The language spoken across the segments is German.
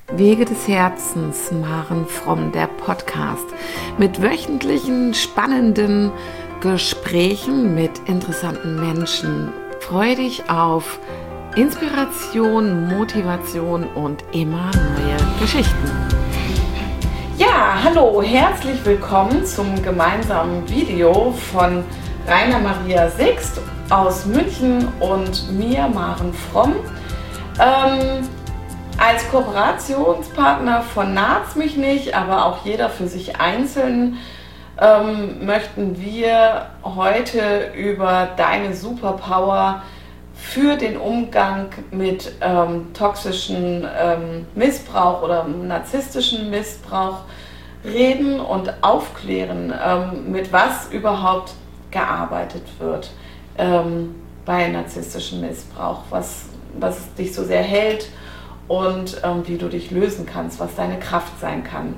Wege des Herzens, Maren Fromm, der Podcast mit wöchentlichen spannenden Gesprächen mit interessanten Menschen. Freue dich auf Inspiration, Motivation und immer neue Geschichten. Ja, hallo, herzlich willkommen zum gemeinsamen Video von Rainer Maria Sixt aus München und mir, Maren Fromm. Als Kooperationspartner von Naht's mich nicht, aber auch jeder für sich einzeln, möchten wir heute über deine Superpower für den Umgang mit toxischen Missbrauch oder narzisstischen Missbrauch reden und aufklären, mit was überhaupt gearbeitet wird bei narzisstischem Missbrauch, was dich so sehr hält und wie du dich lösen kannst, was deine Kraft sein kann.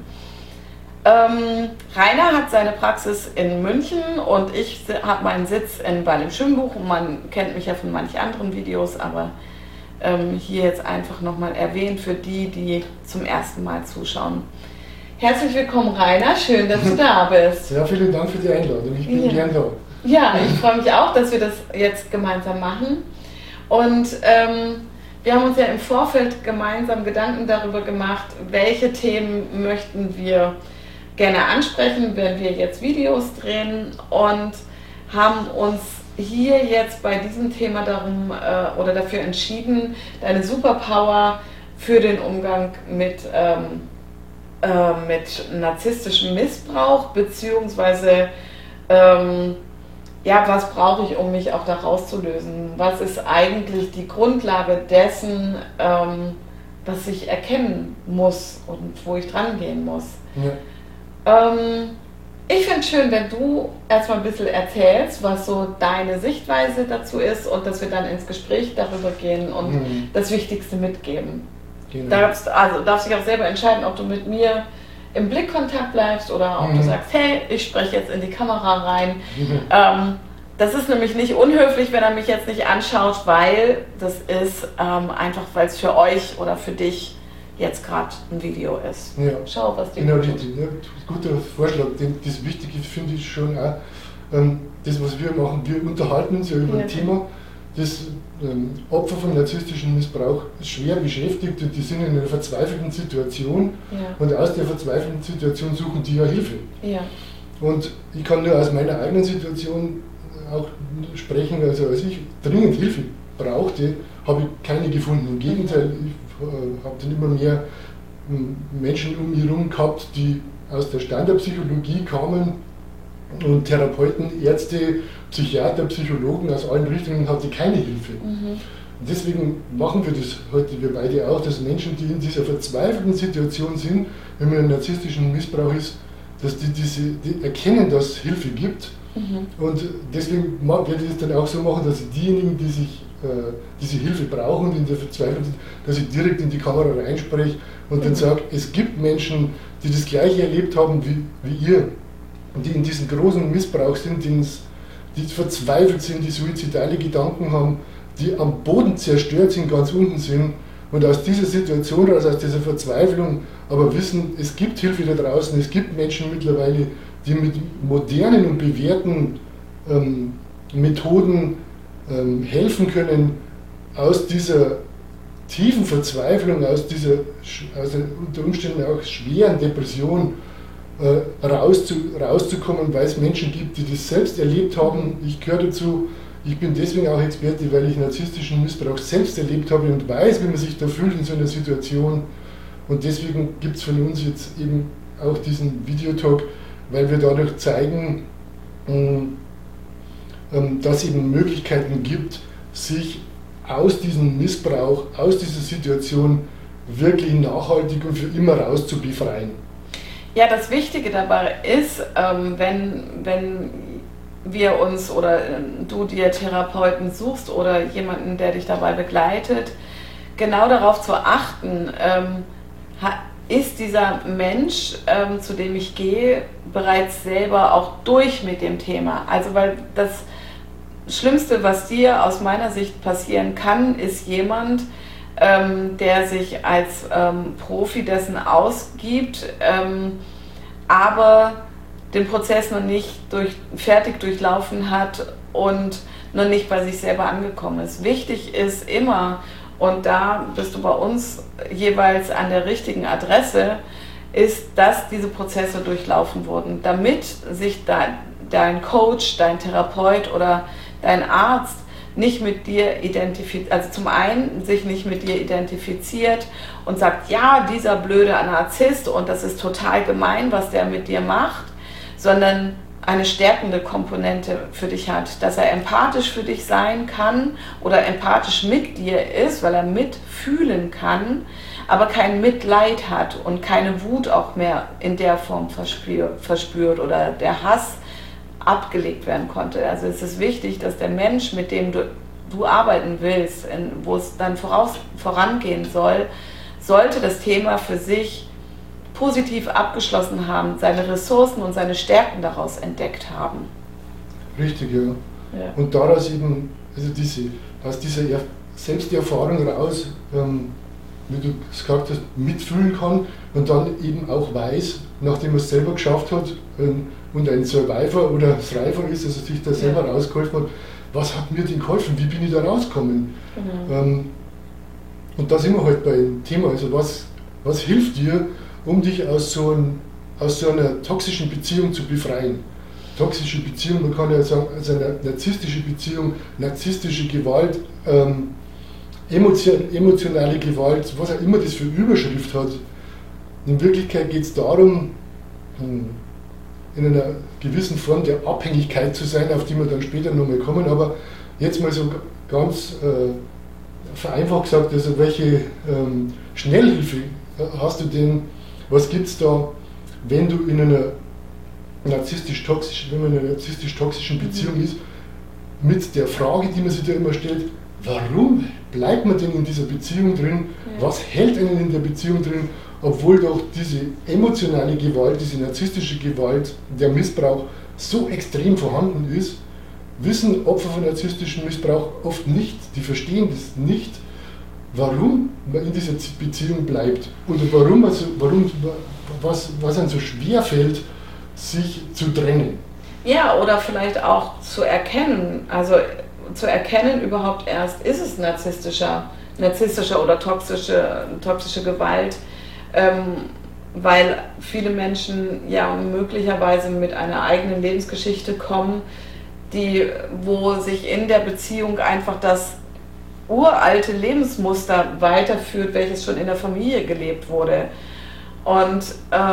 Rainer hat seine Praxis in München und ich habe meinen Sitz bei dem Schwimmbuch. Man kennt mich ja von manch anderen Videos, aber hier jetzt einfach nochmal erwähnt für die, die zum ersten Mal zuschauen. Herzlich willkommen, Rainer, schön, dass du da bist. Ja, vielen Dank für die Einladung, ich bin gern da. Ja, ich freue mich auch, dass wir das jetzt gemeinsam machen. Und wir haben uns ja im Vorfeld gemeinsam Gedanken darüber gemacht, welche Themen möchten wir gerne ansprechen, wenn wir jetzt Videos drehen, und haben uns hier jetzt bei diesem Thema oder dafür entschieden, deine Superpower für den Umgang mit narzisstischem Missbrauch, beziehungsweise was brauche ich, um mich auch da rauszulösen? Was ist eigentlich die Grundlage dessen, was ich erkennen muss und wo ich dran gehen muss? Ja. Ich finde es schön, wenn du erstmal ein bisschen erzählst, was so deine Sichtweise dazu ist, und dass wir dann ins Gespräch darüber gehen und das Wichtigste mitgeben. Genau. Darfst dich auch selber entscheiden, ob du mit mir im Blickkontakt bleibst oder ob du sagst, hey, ich spreche jetzt in die Kamera rein. Das ist nämlich nicht unhöflich, wenn er mich jetzt nicht anschaut, weil das ist einfach, weil es für euch oder für dich jetzt gerade ein Video ist. Ja. Schau, was dir gut tut. Ja, guter Vorschlag. Das Wichtige finde ich schon auch, das, was wir machen, wir unterhalten uns ja über ein Thema, das Opfer von narzisstischem Missbrauch schwer beschäftigt, und die sind in einer verzweifelten Situation, und aus der verzweifelten Situation suchen die ja Hilfe. Ja. Und ich kann nur aus meiner eigenen Situation auch sprechen, also als ich dringend Hilfe brauchte, habe ich keine gefunden. Im Gegenteil, ich habe dann immer mehr Menschen um mich herum gehabt, die aus der Standardpsychologie kamen, und Therapeuten, Ärzte, Psychiater, Psychologen aus allen Richtungen hatte keine Hilfe. Und deswegen machen wir das heute, wir beide auch, dass Menschen, die in dieser verzweifelten Situation sind, wenn man in narzisstischen Missbrauch ist, dass die erkennen, dass es Hilfe gibt. Und deswegen werde ich es dann auch so machen, dass ich diejenigen, die diese Hilfe brauchen und in der Verzweiflung sind, dass ich direkt in die Kamera reinspreche und dann sage, es gibt Menschen, die das Gleiche erlebt haben wie ihr, und die in diesem großen Missbrauch sind, die verzweifelt sind, die suizidale Gedanken haben, die am Boden zerstört sind, ganz unten sind, und aus dieser Situation raus, aus dieser Verzweiflung, aber wissen, es gibt Hilfe da draußen, es gibt Menschen mittlerweile, die mit modernen und bewährten Methoden helfen können, aus dieser tiefen Verzweiflung, aus der unter Umständen auch schweren Depression rauszukommen, weil es Menschen gibt, die das selbst erlebt haben. Ich gehöre dazu, ich bin deswegen auch Experte, weil ich narzisstischen Missbrauch selbst erlebt habe und weiß, wie man sich da fühlt in so einer Situation. Und deswegen gibt es von uns jetzt eben auch diesen Videotalk, weil wir dadurch zeigen, dass es eben Möglichkeiten gibt, sich aus diesem Missbrauch, aus dieser Situation wirklich nachhaltig und für immer raus zu befreien. Ja, das Wichtige dabei ist, wenn wir uns oder du dir Therapeuten suchst oder jemanden, der dich dabei begleitet, genau darauf zu achten, ist dieser Mensch, zu dem ich gehe, bereits selber auch durch mit dem Thema. Also weil das Schlimmste, was dir aus meiner Sicht passieren kann, ist jemand, der sich als Profi dessen ausgibt, aber den Prozess noch nicht fertig durchlaufen hat und noch nicht bei sich selber angekommen ist. Wichtig ist immer, und da bist du bei uns jeweils an der richtigen Adresse, ist, dass diese Prozesse durchlaufen wurden, damit sich dein Coach, dein Therapeut oder dein Arzt nicht mit dir identifiziert, also zum einen sich nicht mit dir identifiziert und sagt, ja, dieser blöde Narzisst und das ist total gemein, was der mit dir macht, sondern eine stärkende Komponente für dich hat, dass er empathisch für dich sein kann oder empathisch mit dir ist, weil er mitfühlen kann, aber kein Mitleid hat und keine Wut auch mehr in der Form verspürt oder der Hass abgelegt werden konnte. Also es ist wichtig, dass der Mensch, mit dem du arbeiten willst, wo es dann vorangehen soll, sollte das Thema für sich positiv abgeschlossen haben, seine Ressourcen und seine Stärken daraus entdeckt haben. Richtig, ja. Und daraus eben, also aus dieser Selbsterfahrung raus, wie du es gesagt hast, mitfühlen kann und dann eben auch weiß, nachdem er es selber geschafft hat und ein Survivor oder Thriver ist, also sich da selber rausgeholfen hat, was hat mir denn geholfen, wie bin ich da rausgekommen? Genau. Und da sind wir halt beim Thema, also was hilft dir, um dich aus so einer toxischen Beziehung zu befreien? Toxische Beziehung, man kann ja sagen, also eine narzisstische Beziehung, narzisstische Gewalt, emotionale Gewalt, was auch immer das für Überschrift hat. In Wirklichkeit geht es darum, in einer gewissen Form der Abhängigkeit zu sein, auf die wir dann später nochmal kommen, aber jetzt mal so ganz vereinfacht gesagt, also welche Schnellhilfe hast du denn, was gibt es da, wenn du in einer narzisstisch-toxischen Beziehung ist, mit der Frage, die man sich da immer stellt, warum bleibt man denn in dieser Beziehung drin, was hält einen in der Beziehung drin, obwohl doch diese emotionale Gewalt, diese narzisstische Gewalt, der Missbrauch so extrem vorhanden ist, wissen Opfer von narzisstischem Missbrauch oft nicht, die verstehen das nicht, warum man in dieser Beziehung bleibt oder was einem so schwer fällt, sich zu trennen. Ja, oder vielleicht auch zu erkennen, also zu erkennen überhaupt erst, ist es narzisstische oder toxische Gewalt, weil viele Menschen ja möglicherweise mit einer eigenen Lebensgeschichte kommen, wo sich in der Beziehung einfach das uralte Lebensmuster weiterführt, welches schon in der Familie gelebt wurde. Und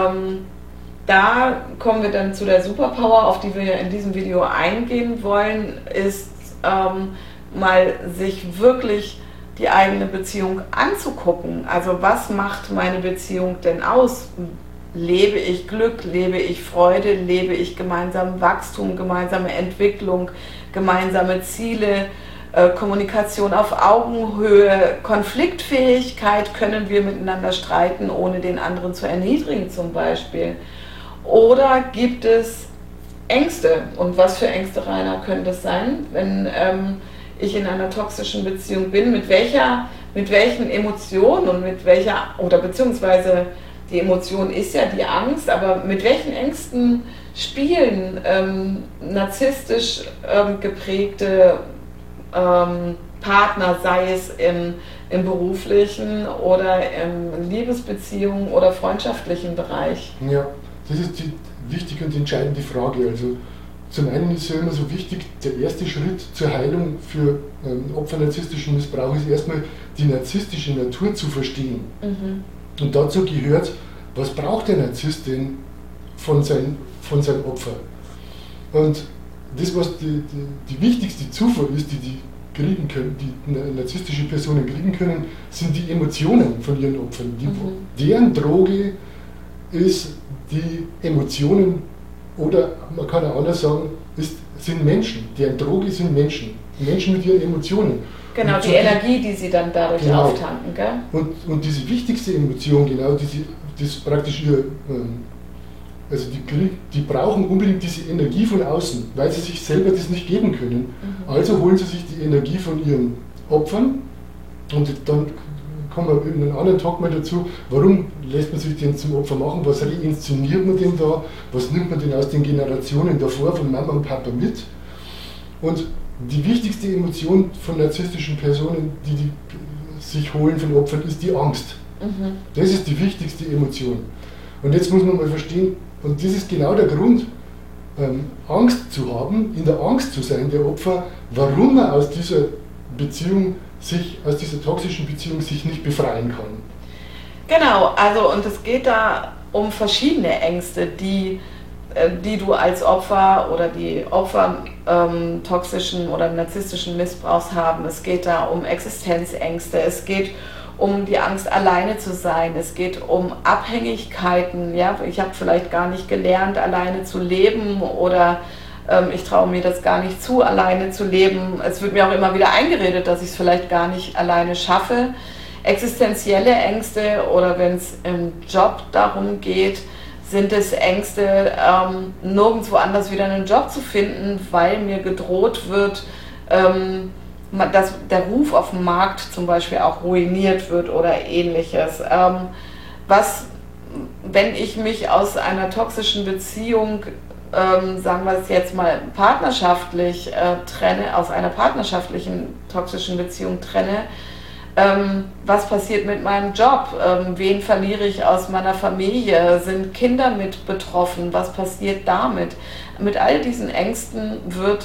da kommen wir dann zu der Superpower, auf die wir in diesem Video eingehen wollen, ist mal sich wirklich die eigene Beziehung anzugucken. Also was macht meine Beziehung denn aus? Lebe ich Glück, lebe ich Freude, lebe ich gemeinsamen Wachstum, gemeinsame Entwicklung, gemeinsame Ziele, Kommunikation auf Augenhöhe, Konfliktfähigkeit, können wir miteinander streiten, ohne den anderen zu erniedrigen zum Beispiel? Oder gibt es Ängste? Und was für Ängste, Rainer, können das sein, wenn ich in einer toxischen Beziehung bin? Mit welchen Emotionen und beziehungsweise die Emotion ist ja die Angst, aber mit welchen Ängsten spielen narzisstisch geprägte Partner, sei es im beruflichen oder im Liebesbeziehungen oder freundschaftlichen Bereich? Ja, das ist die wichtige und entscheidende Frage. Also zum einen ist ja immer so wichtig, der erste Schritt zur Heilung für Opfer narzisstischen Missbrauchs ist erstmal die narzisstische Natur zu verstehen. Mhm. Und dazu gehört, was braucht der Narzisst denn von seinem Opfer? Und das, was die wichtigste Zufuhr ist, die kriegen können, die narzisstische Personen kriegen können, sind die Emotionen von ihren Opfern. Deren Droge ist die Emotionen, oder man kann auch anders sagen, sind Menschen. Deren Droge sind Menschen. Menschen mit ihren Emotionen. Genau, und die Energie, die sie dann dadurch auftanken. Gell? Und diese wichtigste Emotion, genau, das praktisch also die brauchen unbedingt diese Energie von außen, weil sie sich selber das nicht geben können. Mhm. Also holen sie sich die Energie von ihren Opfern und dann kommen wir in einem anderen Tag mal dazu, warum lässt man sich den zum Opfer machen, was reinszeniert man denn da, was nimmt man denn aus den Generationen davor von Mama und Papa mit. Und die wichtigste Emotion von narzisstischen Personen, die sich holen von Opfern, ist die Angst. Das ist die wichtigste Emotion. Und jetzt muss man mal verstehen, und das ist genau der Grund, Angst zu haben, in der Angst zu sein, der Opfer, warum er aus dieser Beziehung aus dieser toxischen Beziehung sich nicht befreien kann. Genau, also und es geht da um verschiedene Ängste, die du als Opfer oder die Opfer toxischen oder narzisstischen Missbrauchs haben. Es geht da um Existenzängste, es geht um die Angst, alleine zu sein, es geht um Abhängigkeiten. Ja? Ich habe vielleicht gar nicht gelernt, alleine zu leben oder ich traue mir das gar nicht zu, alleine zu leben. Es wird mir auch immer wieder eingeredet, dass ich es vielleicht gar nicht alleine schaffe. Existenzielle Ängste oder wenn es im Job darum geht, sind es Ängste, nirgendwo anders wieder einen Job zu finden, weil mir gedroht wird, dass der Ruf auf dem Markt zum Beispiel auch ruiniert wird oder ähnliches. Wenn ich mich aus einer toxischen Beziehung, sagen wir es jetzt mal partnerschaftlich trenne, aus einer partnerschaftlichen toxischen Beziehung trenne, was passiert mit meinem Job? Wen verliere ich aus meiner Familie? Sind Kinder mit betroffen? Was passiert damit? Mit all diesen Ängsten wird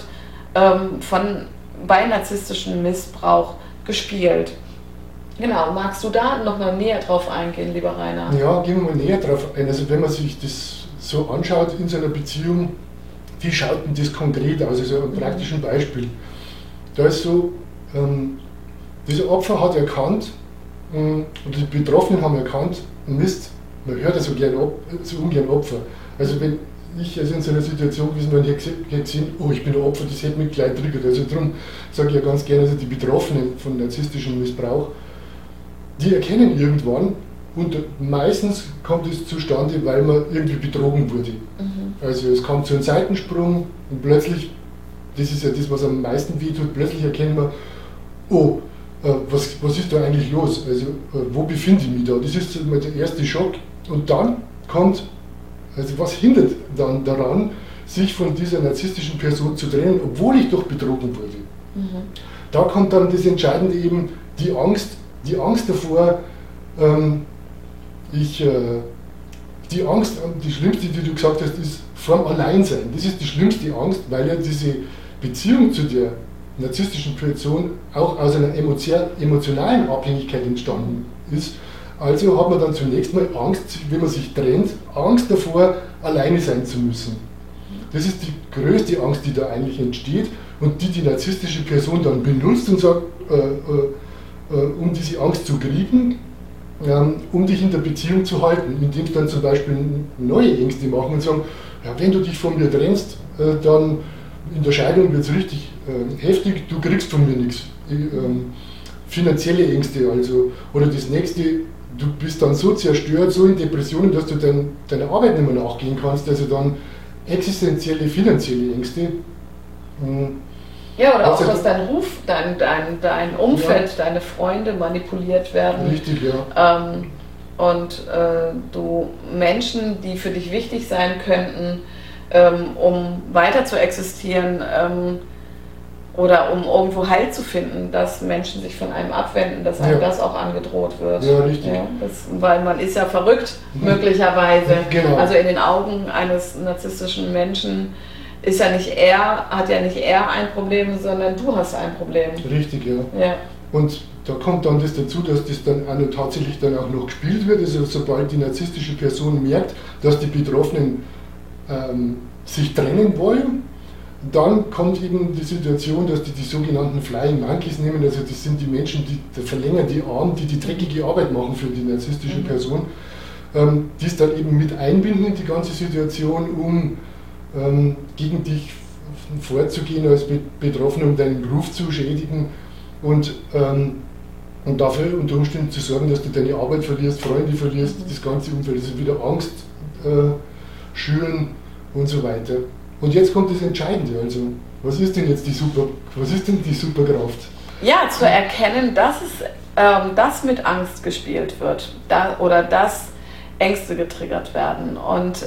bei narzisstischem Missbrauch gespielt. Genau, magst du da nochmal näher drauf eingehen, lieber Rainer? Ja, gehen wir mal näher drauf ein. Also wenn man sich das so anschaut in seiner Beziehung, wie schaut denn das konkret aus? Also ein praktischen Beispiel. Da ist so, dieser Opfer hat erkannt, und die Betroffenen haben erkannt, Mist, man hört ja so ungern Opfer. Also wenn ich in so einer Situation gewesen wäre, ich hätte gesehen, oh, ich bin ein Opfer, das hätte mich gleich triggert. Also darum sage ich ja ganz gerne, also die Betroffenen von narzisstischem Missbrauch, die erkennen irgendwann, und meistens kommt es zustande, weil man irgendwie betrogen wurde. Also es kommt zu einem Seitensprung und plötzlich, das ist ja das, was am meisten wehtut, plötzlich erkennen wir, oh, was ist da eigentlich los? Also wo befinde ich mich da? Das ist mal der erste Schock. Und dann kommt, also was hindert dann daran, sich von dieser narzisstischen Person zu trennen, obwohl ich doch betrogen wurde? Da kommt dann das Entscheidende eben, die Angst davor, die Angst, die schlimmste, die du gesagt hast, ist vorm Alleinsein. Das ist die schlimmste Angst, weil ja diese Beziehung zu der narzisstischen Person auch aus einer emotionalen Abhängigkeit entstanden ist. Also hat man dann zunächst mal Angst, wenn man sich trennt, Angst davor, alleine sein zu müssen. Das ist die größte Angst, die da eigentlich entsteht und die narzisstische Person dann benutzt und sagt, um diese Angst zu kriegen, um dich in der Beziehung zu halten, indem sie dann zum Beispiel neue Ängste machen und sagen, ja, wenn du dich von mir trennst, dann in der Scheidung wird es richtig heftig, du kriegst von mir nichts. Finanzielle Ängste also. Oder das nächste, du bist dann so zerstört, so in Depressionen, dass du deiner Arbeit nicht mehr nachgehen kannst, also dann existenzielle, finanzielle Ängste. Ja, oder auch, dass dein Ruf, dein Umfeld, ja, deine Freunde manipuliert werden. Richtig, ja. Du Menschen, die für dich wichtig sein könnten, um weiter zu existieren oder um irgendwo Heil zu finden, dass Menschen sich von einem abwenden, dass einem das auch angedroht wird. Ja, richtig. Ja, weil man ist ja verrückt, möglicherweise. Genau. Also in den Augen eines narzisstischen Menschen hat ja nicht er ein Problem, sondern du hast ein Problem. Richtig, ja. Und da kommt dann das dazu, dass das dann tatsächlich dann auch noch gespielt wird. Also sobald die narzisstische Person merkt, dass die Betroffenen sich trennen wollen, dann kommt eben die Situation, dass die sogenannten Flying Monkeys nehmen, also das sind die Menschen, die verlängern die Arme, die dreckige Arbeit machen für die narzisstische Person, die es dann eben mit einbinden in die ganze Situation, um gegen dich vorzugehen als Betroffener, um deinen Ruf zu schädigen und dafür unter Umständen zu sorgen, dass du deine Arbeit verlierst, Freunde verlierst, das ganze Umfeld, also wieder Angst schüren und so weiter. Und jetzt kommt das Entscheidende, also was ist denn die Superkraft? Ja, zu erkennen, dass es dass mit Angst gespielt wird oder dass Ängste getriggert werden. Und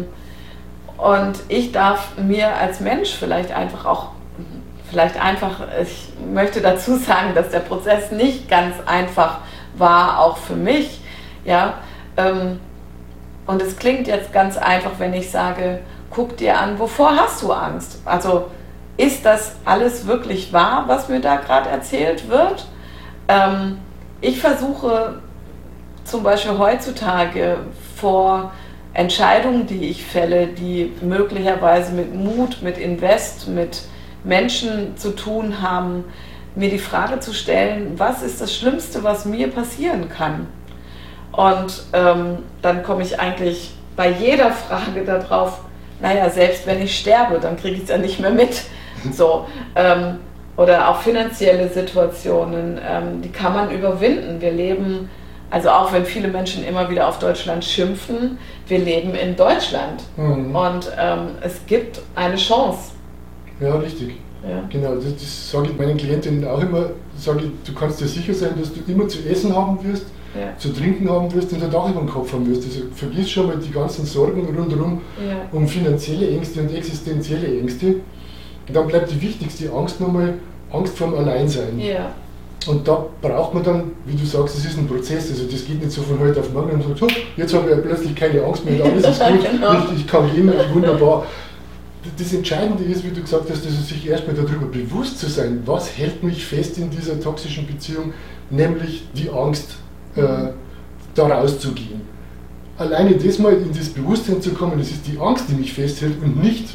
ich darf mir als Mensch vielleicht einfach, ich möchte dazu sagen, dass der Prozess nicht ganz einfach war, auch für mich. Ja? Und es klingt jetzt ganz einfach, wenn ich sage, guck dir an, wovor hast du Angst? Also ist das alles wirklich wahr, was mir da gerade erzählt wird? Ich versuche zum Beispiel heutzutage vor Entscheidungen, die ich fälle, die möglicherweise mit Mut, mit Invest, mit Menschen zu tun haben, mir die Frage zu stellen, was ist das Schlimmste, was mir passieren kann? Und dann komme ich eigentlich bei jeder Frage darauf, naja, selbst wenn ich sterbe, dann kriege ich es ja nicht mehr mit. So, oder auch finanzielle Situationen, die kann man überwinden. Wir leben, also auch wenn viele Menschen immer wieder auf Deutschland schimpfen, wir leben in Deutschland und es gibt eine Chance. Ja, richtig. Ja. Genau, das sage ich meinen Klientinnen auch immer, du kannst dir sicher sein, dass du immer zu essen haben wirst, zu trinken haben wirst und ein Dach über dem Kopf haben wirst. Also vergiss schon mal die ganzen Sorgen rundherum um finanzielle Ängste und existenzielle Ängste. Und dann bleibt die wichtigste Angst nochmal Angst vorm Alleinsein. Ja. Und da braucht man dann, wie du sagst, es ist ein Prozess, also das geht nicht so von heute auf morgen und sagt, jetzt habe ich ja plötzlich keine Angst mehr, alles ist gut, genau. Ich kann gehen, wunderbar. Das Entscheidende ist, wie du gesagt hast, also sich erstmal darüber bewusst zu sein, was hält mich fest in dieser toxischen Beziehung, nämlich die Angst, da rauszugehen. Alleine das mal in das Bewusstsein zu kommen, es ist die Angst, die mich festhält und nicht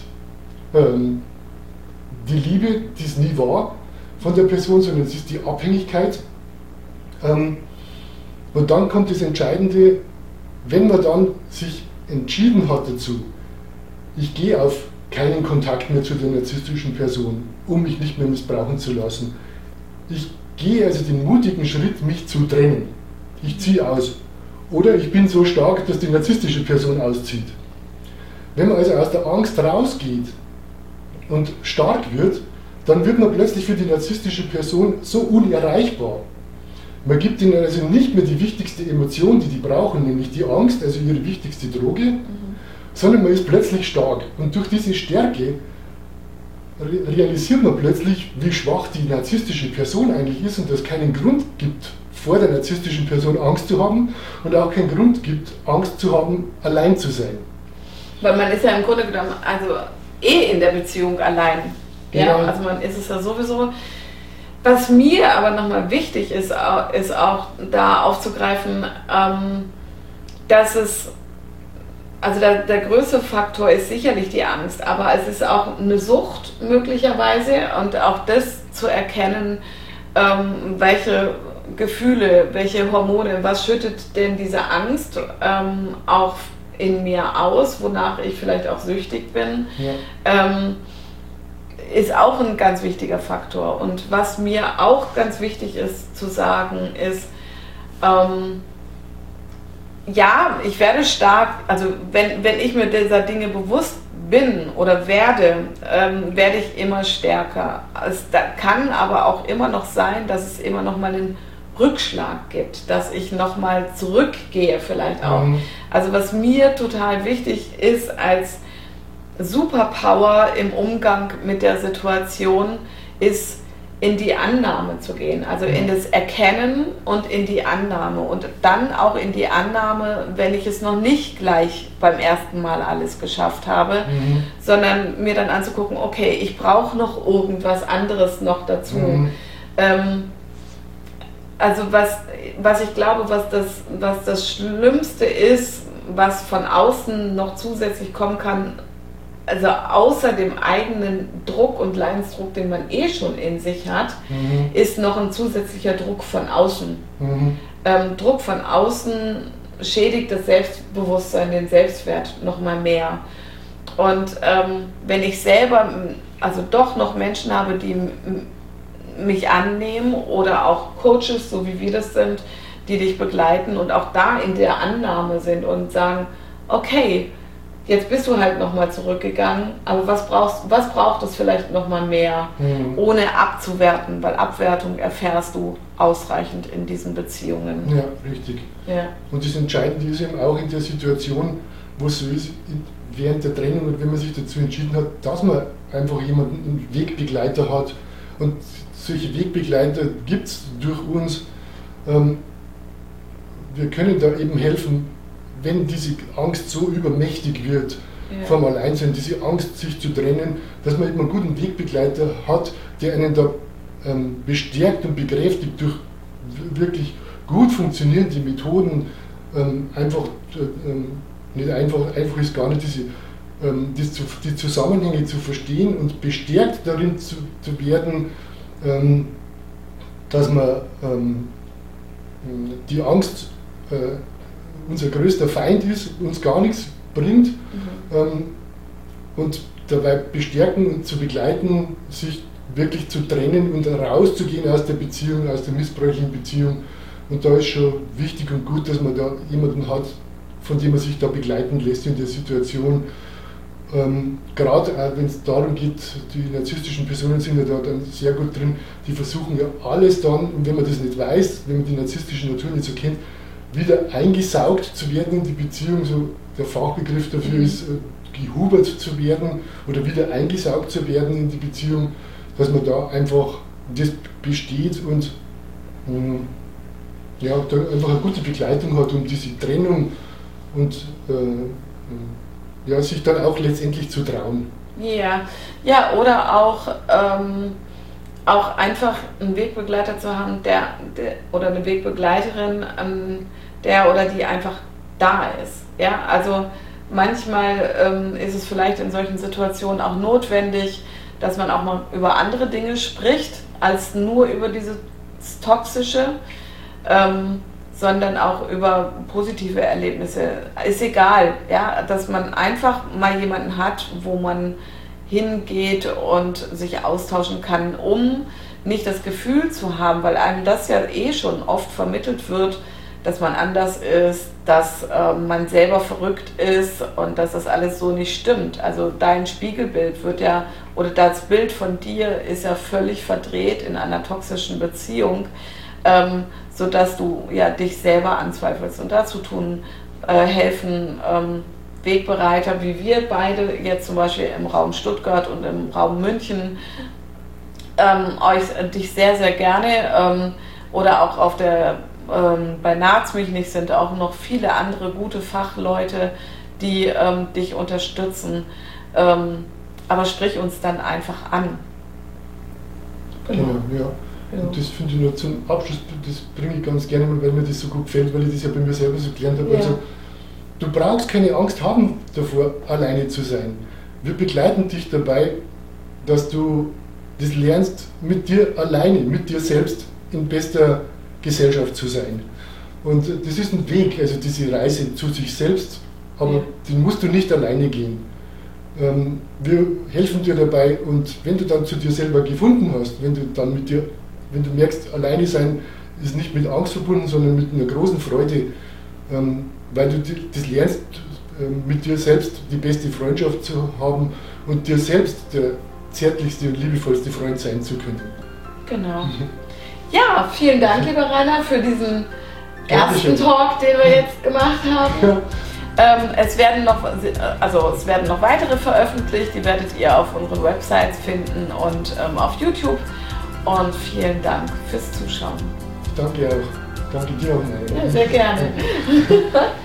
die Liebe, die es nie war von der Person, sondern es ist die Abhängigkeit. Und dann kommt das Entscheidende, wenn man dann sich entschieden hat dazu, ich gehe auf keinen Kontakt mehr zu der narzisstischen Person, um mich nicht mehr missbrauchen zu lassen. Ich gehe also den mutigen Schritt, mich zu trennen. Ich ziehe aus. Oder ich bin so stark, dass die narzisstische Person auszieht. Wenn man also aus der Angst rausgeht und stark wird, dann wird man plötzlich für die narzisstische Person so unerreichbar. Man gibt ihnen also nicht mehr die wichtigste Emotion, die brauchen, nämlich die Angst, also ihre wichtigste Droge, sondern man ist plötzlich stark. Und durch diese Stärke realisiert man plötzlich, wie schwach die narzisstische Person eigentlich ist und dass es keinen Grund gibt, vor der narzisstischen Person Angst zu haben und auch keinen Grund gibt, Angst zu haben, allein zu sein. Weil man ist ja im Grunde genommen also in der Beziehung allein. Ja? Ja. Also man ist es ja sowieso. Was mir aber nochmal wichtig ist auch da aufzugreifen, dass es, also der größte Faktor ist sicherlich die Angst, aber es ist auch eine Sucht möglicherweise und auch das zu erkennen, welche Gefühle, welche Hormone, was schüttet denn diese Angst auch in mir aus, wonach ich vielleicht auch süchtig bin, ist auch ein ganz wichtiger Faktor. Und was mir auch ganz wichtig ist zu sagen, ist, ja, ich werde stark, also wenn ich mir dieser Dinge bewusst bin oder werde ich immer stärker. Es kann aber auch immer noch sein, dass es immer noch mal einen Rückschlag gibt, dass ich noch mal zurückgehe vielleicht auch. Also was mir total wichtig ist als Superpower im Umgang mit der Situation, ist in die Annahme zu gehen, also in das Erkennen und in die Annahme und dann auch in die Annahme, wenn ich es noch nicht gleich beim ersten Mal alles geschafft habe, sondern mir dann anzugucken, okay, ich brauche noch irgendwas anderes noch dazu. Also was ich glaube, was das Schlimmste ist, was von außen noch zusätzlich kommen kann, also außer dem eigenen Druck und Leidensdruck, den man schon in sich hat, ist noch ein zusätzlicher Druck von außen. Druck von außen schädigt das Selbstbewusstsein, den Selbstwert noch mal mehr. Und wenn ich selber also doch noch Menschen habe, die mich annehmen oder auch Coaches, so wie wir das sind, die dich begleiten und auch da in der Annahme sind und sagen, okay, jetzt bist du halt nochmal zurückgegangen, aber was braucht es vielleicht nochmal mehr, ohne abzuwerten, weil Abwertung erfährst du ausreichend in diesen Beziehungen. Ja, richtig. Ja. Und das Entscheidende ist eben auch in der Situation, wo es so ist, während der Trennung und wenn man sich dazu entschieden hat, dass man einfach jemanden, einen Wegbegleiter hat. Und solche Wegbegleiter gibt es durch uns. Wir können da eben helfen, wenn diese Angst so übermächtig wird, vom Alleinsein, diese Angst, sich zu trennen, dass man eben einen guten Wegbegleiter hat, der einen da bestärkt und bekräftigt durch wirklich gut funktionierende Methoden, nicht einfach ist gar nicht die Zusammenhänge zu verstehen und bestärkt darin zu werden, dass man die Angst unser größter Feind ist, uns gar nichts bringt, und dabei bestärken und zu begleiten, sich wirklich zu trennen und rauszugehen aus der Beziehung, aus der missbräuchlichen Beziehung. Und da ist schon wichtig und gut, dass man da jemanden hat, von dem man sich da begleiten lässt in der Situation. Gerade wenn es darum geht, die narzisstischen Personen sind ja da dann sehr gut drin, die versuchen ja alles dann, und wenn man das nicht weiß, wenn man die narzisstische Natur nicht so kennt, wieder eingesaugt zu werden in die Beziehung, so der Fachbegriff dafür ist, gehubert zu werden oder wieder eingesaugt zu werden in die Beziehung, dass man da einfach das besteht und da einfach eine gute Begleitung hat, um diese Trennung und sich dann auch letztendlich zu trauen. Ja, oder auch einfach einen Wegbegleiter zu haben, oder eine Wegbegleiterin, der oder die einfach da ist. Ja, also manchmal ist es vielleicht in solchen Situationen auch notwendig, dass man auch mal über andere Dinge spricht, als nur über dieses Toxische, sondern auch über positive Erlebnisse. Ist egal, ja, dass man einfach mal jemanden hat, wo man hingeht und sich austauschen kann, um nicht das Gefühl zu haben, weil einem das ja schon oft vermittelt wird, dass man anders ist, dass man selber verrückt ist und dass das alles so nicht stimmt. Also dein Spiegelbild wird ja, oder das Bild von dir ist ja völlig verdreht in einer toxischen Beziehung, sodass du ja dich selber anzweifelst. Und dazu helfen Wegbereiter, wie wir beide jetzt zum Beispiel im Raum Stuttgart und im Raum München, dich sehr, sehr gerne, oder auch bei Nahtsmilchnig sind auch noch viele andere gute Fachleute, die dich unterstützen. Aber sprich uns dann einfach an. Genau, ja. Und das finde ich nur zum Abschluss, das bringe ich ganz gerne, weil mir das so gut gefällt, weil ich das ja bei mir selber so gelernt habe. Ja. Also, du brauchst keine Angst haben davor, alleine zu sein. Wir begleiten dich dabei, dass du das lernst, mit dir alleine, mit dir selbst in bester Gesellschaft zu sein. Und das ist ein Weg, also diese Reise zu sich selbst, aber den musst du nicht alleine gehen. Wir helfen dir dabei, und wenn du dann zu dir selber gefunden hast, wenn du merkst, alleine sein ist nicht mit Angst verbunden, sondern mit einer großen Freude, weil du das lernst, mit dir selbst die beste Freundschaft zu haben und dir selbst der zärtlichste und liebevollste Freund sein zu können. Genau. Ja, vielen Dank, lieber Rainer, für diesen ersten Talk, den wir jetzt gemacht haben. Ja. Es werden noch weitere veröffentlicht, die werdet ihr auf unseren Websites finden und auf YouTube. Und vielen Dank fürs Zuschauen. Danke auch. Danke dir auch. Ja, sehr gerne.